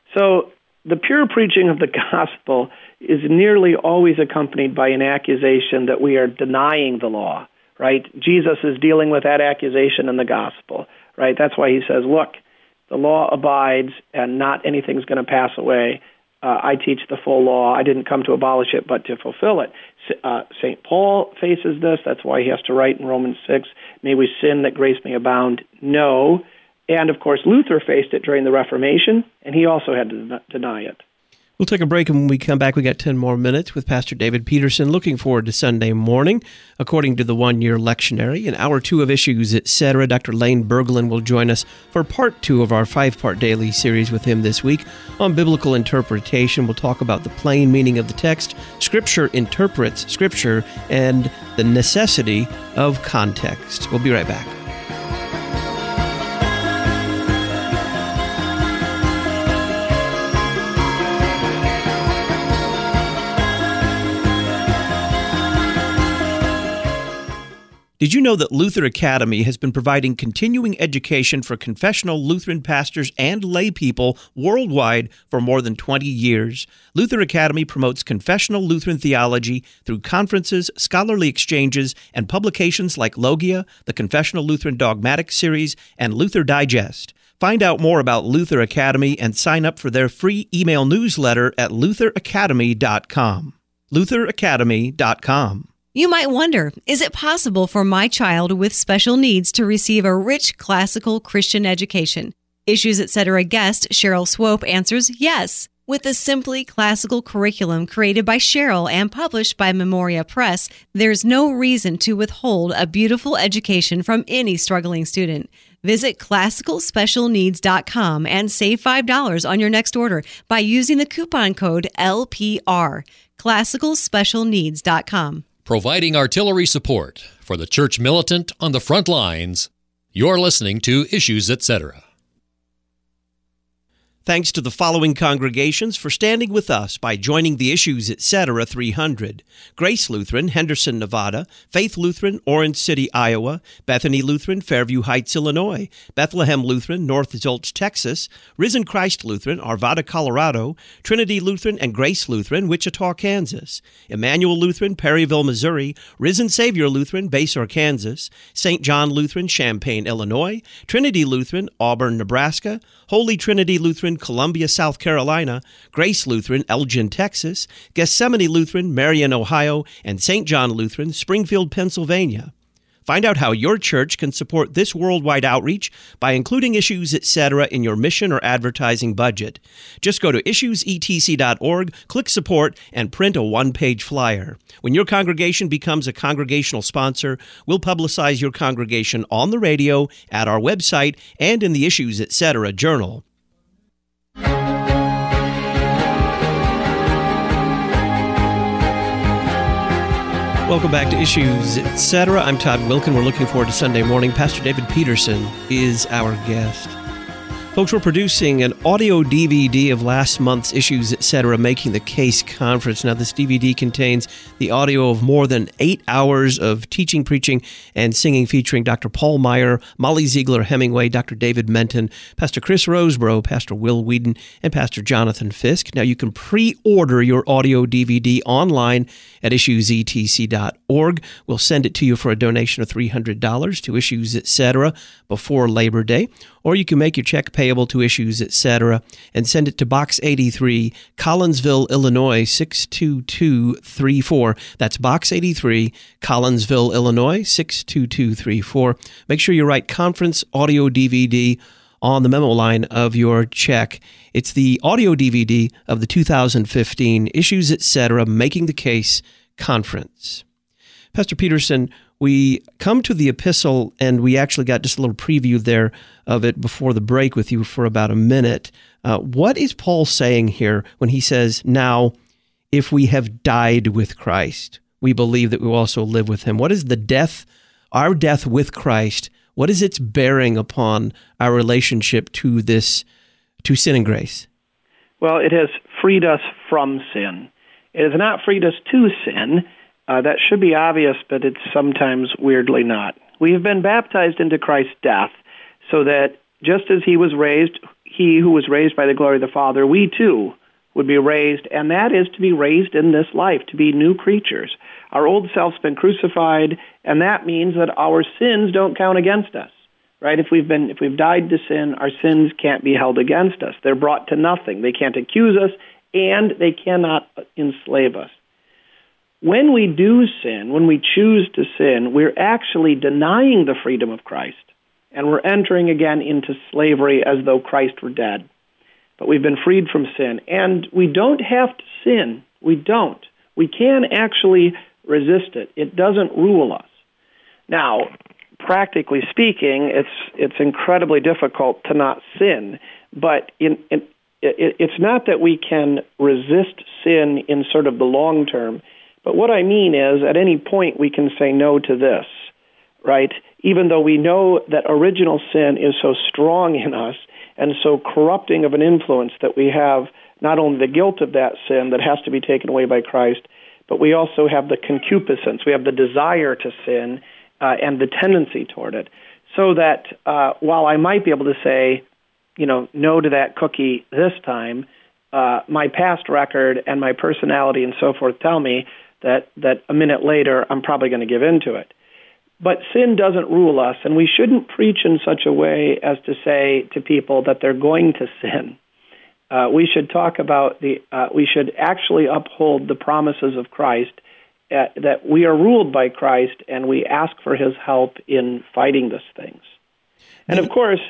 So the pure preaching of the gospel is nearly always accompanied by an accusation that we are denying the law, right? Jesus is dealing with that accusation in the gospel, right? That's why he says, look, the law abides and not anything's going to pass away. Uh, I teach the full law. I didn't come to abolish it, but to fulfill it. Uh, Saint Paul faces this. That's why he has to write in Romans six, may we sin that grace may abound? No. And, of course, Luther faced it during the Reformation, and he also had to den- deny it.
We'll take a break, and when we come back, we got ten more minutes with Pastor David Peterson. Looking forward to Sunday morning. According to the one-year lectionary, in hour two of Issues, et cetera, Doctor Lane Berglund will join us for part two of our five-part daily series with him this week on biblical interpretation. We'll talk about the plain meaning of the text, Scripture interprets Scripture, and the necessity of context. We'll be right back. Did you know that Luther Academy has been providing continuing education for confessional Lutheran pastors and lay people worldwide for more than twenty years? Luther Academy promotes confessional Lutheran theology through conferences, scholarly exchanges, and publications like Logia, the Confessional Lutheran Dogmatic Series, and Luther Digest. Find out more about Luther Academy and sign up for their free email newsletter at luther academy dot com. luther academy dot com.
You might wonder, is it possible for my child with special needs to receive a rich classical Christian education? Issues Etc. guest Cheryl Swope answers yes. With the Simply Classical curriculum created by Cheryl and published by Memoria Press, there's no reason to withhold a beautiful education from any struggling student. Visit classical special needs dot com and save five dollars on your next order by using the coupon code L P R. classical special needs dot com.
Providing artillery support for the church militant on the front lines, you're listening to Issues Etc.
Thanks to the following congregations for standing with us by joining the Issues Etc. three hundred. Grace Lutheran, Henderson, Nevada; Faith Lutheran, Orange City, Iowa; Bethany Lutheran, Fairview Heights, Illinois; Bethlehem Lutheran, North Zolch, Texas; Risen Christ Lutheran, Arvada, Colorado; Trinity Lutheran and Grace Lutheran, Wichita, Kansas; Emmanuel Lutheran, Perryville, Missouri; Risen Savior Lutheran, Basehor, Kansas; Saint John Lutheran, Champaign, Illinois; Trinity Lutheran, Auburn, Nebraska; Holy Trinity Lutheran, Columbia, South Carolina; Grace Lutheran, Elgin, Texas; Gethsemane Lutheran, Marion, Ohio; and Saint John Lutheran, Springfield, Pennsylvania. Find out how your church can support this worldwide outreach by including Issues Etc. in your mission or advertising budget. Just go to issues e t c dot org, click Support, and print a one-page flyer. When your congregation becomes a congregational sponsor, we'll publicize your congregation on the radio, at our website, and in the Issues Etc. journal. Welcome back to Issues Etc. I'm Todd Wilkin. We're looking forward to Sunday morning. Pastor David Peterson is our guest. Folks, we're producing an audio D V D of last month's Issues Etc. Making the Case conference. Now, this D V D contains the audio of more than eight hours of teaching, preaching, and singing featuring Doctor Paul Meyer, Molly Ziegler Hemingway, Doctor David Menton, Pastor Chris Roseborough, Pastor Will Whedon, and Pastor Jonathan Fisk. Now, you can pre-order your audio D V D online at issues e t c dot org. We'll send it to you for a donation of three hundred dollars to Issues Etc. before Labor Day. Or you can make your check payable to Issues Etc. and send it to Box eighty-three, Collinsville, Illinois, six two two three four. That's Box eighty-three, Collinsville, Illinois, six two two three four. Make sure you write Conference Audio D V D on the memo line of your check. It's the audio D V D of the two thousand fifteen Issues Etc. Making the Case Conference. Pastor Peterson, we come to the epistle, and we actually got just a little preview there of it before the break with you for about a minute. Uh, what is Paul saying here when he says, now, if we have died with Christ, we believe that we will also live with him? What is the death, our death with Christ, what is its bearing upon our relationship to this, to sin and grace?
Well, it has freed us from sin. It has not freed us to sin. Uh, that should be obvious, but it's sometimes weirdly not. We have been baptized into Christ's death so that just as he was raised, he who was raised by the glory of the Father, we too would be raised, and that is to be raised in this life, to be new creatures. Our old self's been crucified, and that means that our sins don't count against us. Right? If we've been, if we've died to sin, our sins can't be held against us. They're brought to nothing. They can't accuse us, and they cannot enslave us. When we do sin, when we choose to sin, we're actually denying the freedom of Christ, and we're entering again into slavery as though Christ were dead. But we've been freed from sin, and we don't have to sin. We don't. We can actually resist it. It doesn't rule us. Now, practically speaking, it's it's incredibly difficult to not sin, but in, in, it, it's not that we can resist sin in sort of the long term. But what I mean is, at any point, we can say no to this, right? Even though we know that original sin is so strong in us and so corrupting of an influence that we have not only the guilt of that sin that has to be taken away by Christ, but we also have the concupiscence. We have the desire to sin uh, and the tendency toward it. So that uh, while I might be able to say, you know, no to that cookie this time, uh, my past record and my personality and so forth tell me that, that a minute later I'm probably going to give in to it. But sin doesn't rule us, and we shouldn't preach in such a way as to say to people that they're going to sin. Uh, we should talk about the, uh, we should actually uphold the promises of Christ uh, that we are ruled by Christ, and we ask for his help in fighting these things. And of course,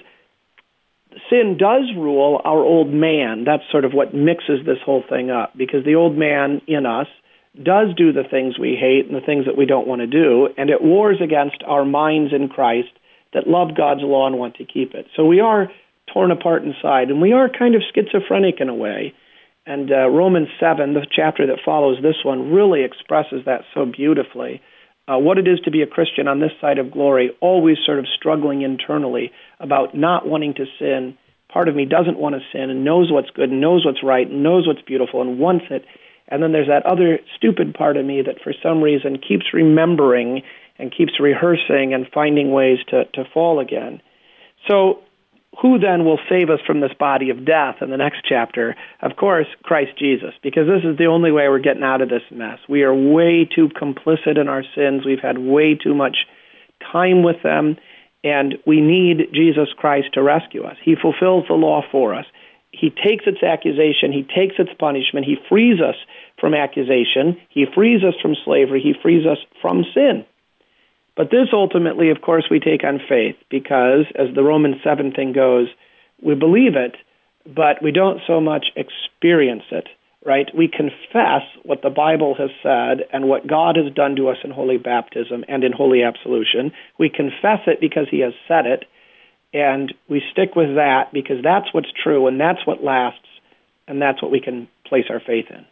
sin does rule our old man. That's sort of what mixes this whole thing up, because the old man in us does do the things we hate and the things that we don't want to do, and it wars against our minds in Christ that love God's law and want to keep it. So we are torn apart inside, and we are kind of schizophrenic in a way. And uh, Romans seven, the chapter that follows this one, really expresses that so beautifully. Uh, what it is to be a Christian on this side of glory, always sort of struggling internally about not wanting to sin. Part of me doesn't want to sin and knows what's good and knows what's right and knows what's beautiful and wants it. And then there's that other stupid part of me that for some reason keeps remembering and keeps rehearsing and finding ways to, to fall again. So who then will save us from this body of death in the next chapter? Of course, Christ Jesus, because this is the only way we're getting out of this mess. We are way too complicit in our sins. We've had way too much time with them, and we need Jesus Christ to rescue us. He fulfills the law for us. He takes its accusation. He takes its punishment. He frees us from accusation. He frees us from slavery. He frees us from sin. But this ultimately, of course, we take on faith because, as the Romans seven thing goes, we believe it, but we don't so much experience it, right? We confess what the Bible has said and what God has done to us in holy baptism and in holy absolution. We confess it because he has said it, and we stick with that because that's what's true and that's what lasts, and that's what we can place our faith in.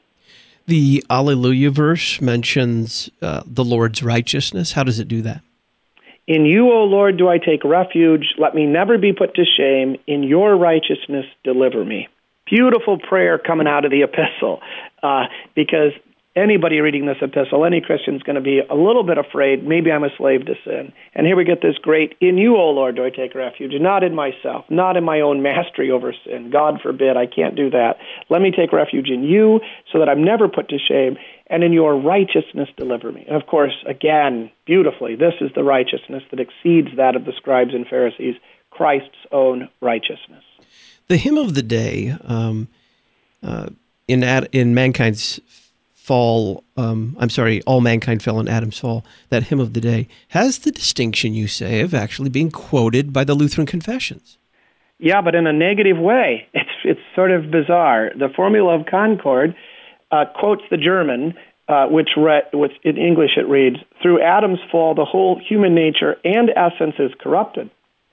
The Alleluia verse mentions uh, the Lord's righteousness. How does it do that?
In you, O Lord, do I take refuge. Let me never be put to shame. In your righteousness, deliver me. Beautiful prayer coming out of the epistle, uh, because anybody reading this epistle, any Christian is going to be a little bit afraid, maybe I'm a slave to sin. And here we get this great, in you, O Lord, do I take refuge, not in myself, not in my own mastery over sin. God forbid, I can't do that. Let me take refuge in you so that I'm never put to shame, and in your righteousness deliver me. And of course, again, beautifully, this is the righteousness that exceeds that of the scribes and Pharisees, Christ's own righteousness.
The hymn of the day, um, uh, in Ad, in mankind's fall, um, I'm sorry, all mankind fell in Adam's fall, that hymn of the day, has the distinction, you say, of actually being quoted by the Lutheran confessions.
Yeah, but in a negative way. It's it's sort of bizarre. The Formula of Concord uh, quotes the German, uh, which, re- which in English it reads, through Adam's fall, the whole human nature and essence is corrupted.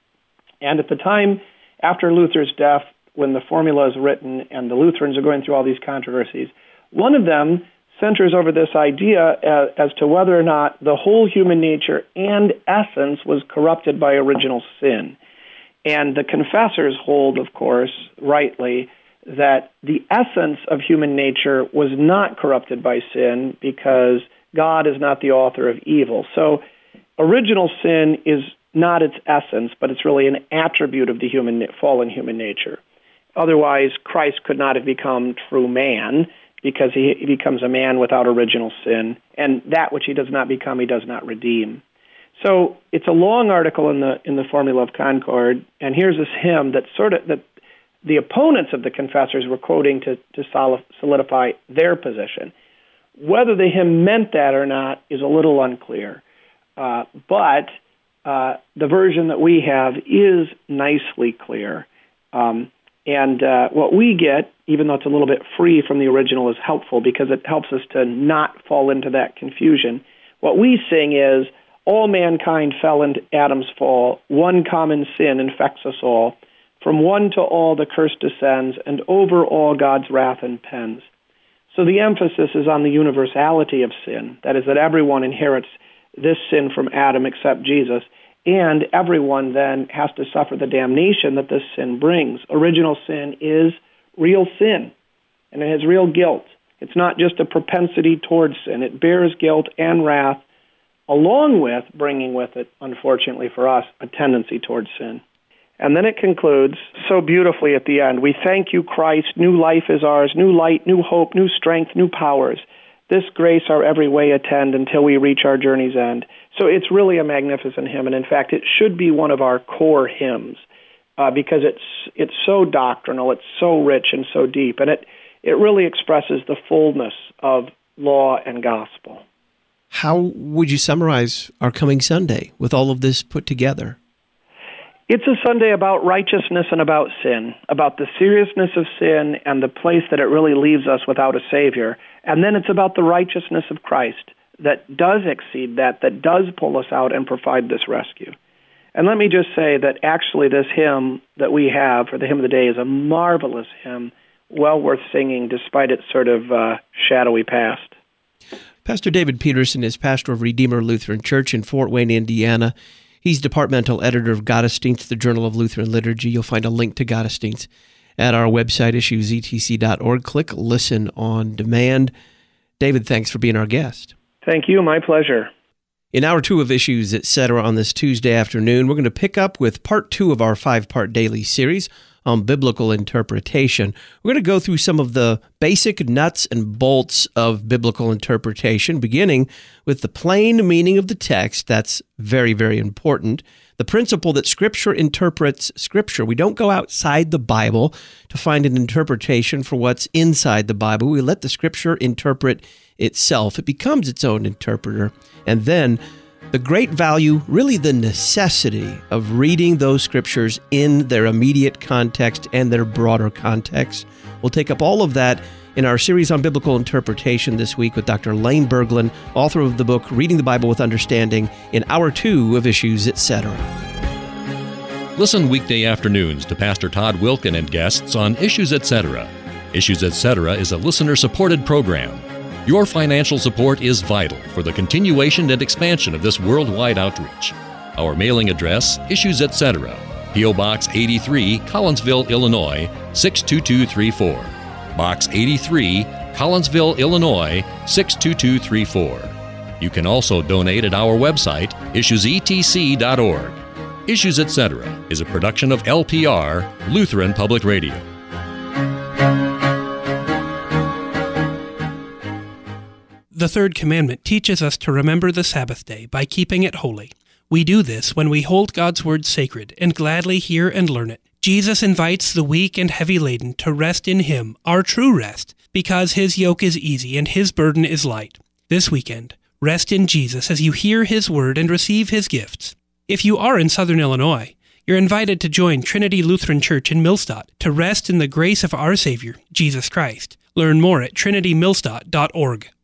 And at the time after Luther's death, when the formula is written and the Lutherans are going through all these controversies, one of them centers over this idea as, as to whether or not the whole human nature and essence was corrupted by original sin. And the confessors hold, of course, rightly, that the essence of human nature was not corrupted by sin because God is not the author of evil. So original sin is not its essence, but it's really an attribute of the human fallen human nature. Otherwise, Christ could not have become true man, because he, he becomes a man without original sin, and that which he does not become, he does not redeem. So it's a long article in the in the Formula of Concord, and here's this hymn that sort of that the opponents of the confessors were quoting to to solidify their position. Whether the hymn meant that or not is a little unclear, uh, but uh, the version that we have is nicely clear. Um, And uh, what we get, even though it's a little bit free from the original, is helpful because it helps us to not fall into that confusion. What we sing is, all mankind fell into Adam's fall. One common sin infects us all. From one to all the curse descends, and over all God's wrath impends. So the emphasis is on the universality of sin. That is, that everyone inherits this sin from Adam except Jesus. And everyone then has to suffer the damnation that this sin brings. Original sin is real sin, and it has real guilt. It's not just a propensity towards sin. It bears guilt and wrath, along with bringing with it, unfortunately for us, a tendency towards sin. And then it concludes so beautifully at the end. We thank you, Christ. New life is ours, new light, new hope, new strength, new powers. This grace our every way attend until we reach our journey's end. So it's really a magnificent hymn, and in fact, it should be one of our core hymns uh, because it's it's so doctrinal, it's so rich and so deep, and it, it really expresses the fullness of law and gospel.
How would you summarize our coming Sunday with all of this put together?
It's a Sunday about righteousness and about sin, about the seriousness of sin and the place that it really leaves us without a Savior. And then it's about the righteousness of Christ that does exceed that, that does pull us out and provide this rescue. And let me just say that actually this hymn that we have for the Hymn of the Day is a marvelous hymn, well worth singing despite its sort of uh, shadowy past.
Pastor David Peterson is pastor of Redeemer Lutheran Church in Fort Wayne, Indiana. He's departmental editor of Gottesdienst, the Journal of Lutheran Liturgy. You'll find a link to Gottesdienst at our website, issues e t c dot org. Click Listen on Demand. David, thanks for being our guest.
Thank you. My pleasure.
In hour two of Issues, et cetera, on this Tuesday afternoon, we're going to pick up with part two of our five-part daily series on biblical interpretation. We're going to go through some of the basic nuts and bolts of biblical interpretation, beginning with the plain meaning of the text. That's very, very important. The principle that Scripture interprets Scripture. We don't go outside the Bible to find an interpretation for what's inside the Bible. We let the Scripture interpret itself. It becomes its own interpreter. And then the great value, really the necessity of reading those Scriptures in their immediate context and their broader context. We'll take up all of that in our series on biblical interpretation this week with Doctor Lane Berglund, author of the book Reading the Bible with Understanding, in hour two of Issues, et cetera.
Listen weekday afternoons to Pastor Todd Wilken and guests on Issues, et cetera. Issues, et cetera is a listener-supported program. Your financial support is vital for the continuation and expansion of this worldwide outreach. Our mailing address, Issues, et cetera, P O. Box eighty-three, Collinsville, Illinois, six two two three four. Box eighty-three, Collinsville, Illinois, six two two three four. You can also donate at our website, issues e t c dot org. Issues, et cetera is a production of L P R, Lutheran Public Radio.
The third commandment teaches us to remember the Sabbath day by keeping it holy. We do this when we hold God's word sacred and gladly hear and learn it. Jesus invites the weak and heavy laden to rest in Him, our true rest, because His yoke is easy and His burden is light. This weekend, rest in Jesus as you hear His word and receive His gifts. If you are in Southern Illinois, you're invited to join Trinity Lutheran Church in Millstadt to rest in the grace of our Savior, Jesus Christ. Learn more at trinity millstadt dot org.